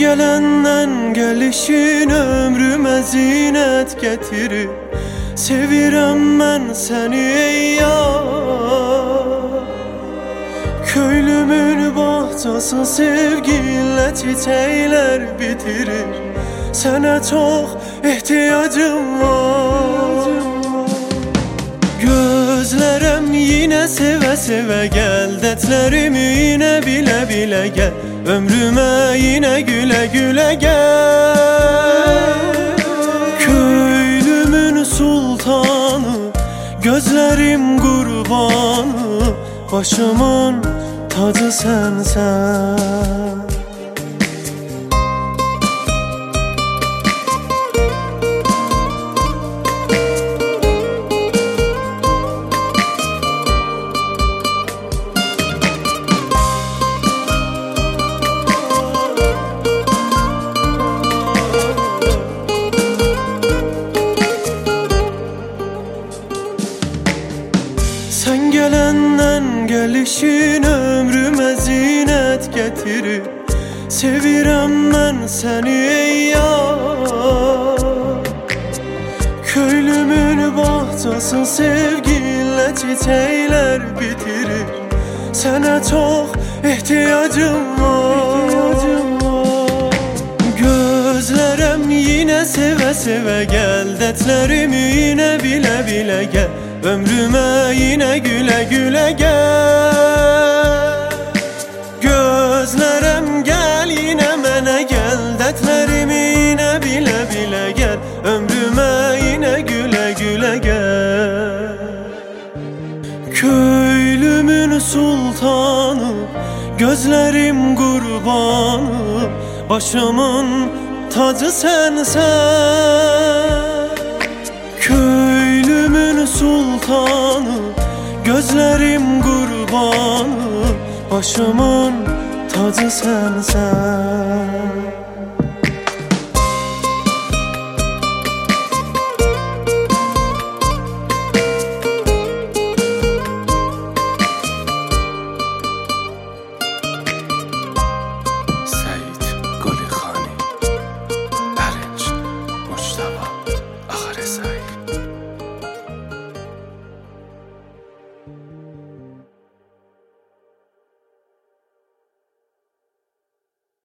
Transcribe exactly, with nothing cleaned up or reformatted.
gelenden gelişin ömrüme zinet getirir. Sevirəm ben seni ey yar. Köylümün bahçası sevgiyle çiçekler bitirir. Sana çok ihtiyacım var. Gözlerem yine seve seve gel, dertlerimi yine bile bile gel, ömrüme yine güle güle gel. Köylümün sultanı, gözlerim kurbanı, başımın tacı sensen. Sen gelenden gelişin ömrüme zinet getirir. Sevirəm ben seni ey yar. Köylümün bahçası sevgiyle çiçekler bitirir. Sana çok ihtiyacım var. Gözlerem yine seve seve gel, dertlerimi yine bile bile gel, ömrüme yine güle güle gel. Gözlerem gel yine mene gel, dertlerimi yine bile bile gel, ömrüme yine güle güle gel. Köylümün sultanı, gözlerim kurbanı, başımın tacı sensen. Köylümün sultanı, gözlerim kurbanı, başımın tacı sensen. Thank you.